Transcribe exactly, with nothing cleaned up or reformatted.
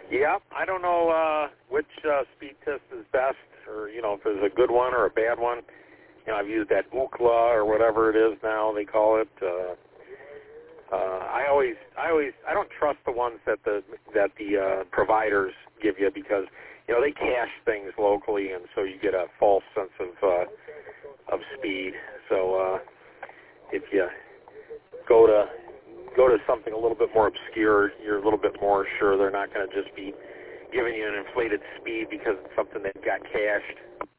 Yeah, I don't know uh, which uh, speed test is best, or you know, if there's a good one or a bad one. You know, I've used that Ookla or whatever it is now they call it. Uh, uh, I always, I always, I don't trust the ones that the that the uh, providers give you because you know they cache things locally, and so you get a false sense of uh, of speed. So uh, if you go to go to something a little bit more obscure, you're a little bit more sure they're not going to just be giving you an inflated speed because it's something that got cached.